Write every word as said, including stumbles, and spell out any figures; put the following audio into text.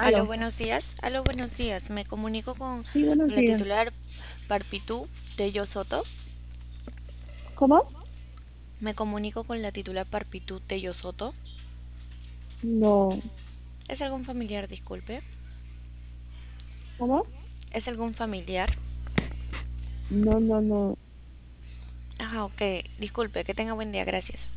Aló, Aló, buenos días. Aló, buenos días. Me comunico con sí, buenos la días. titular Parpitú Tello Soto. ¿Cómo? Me comunico con la titular Parpitú Tello Soto. No, ¿Es algún familiar, disculpe? ¿cómo? ¿Es algún familiar? No, no, no. Ajá, ok. Disculpe, que tenga buen día, gracias.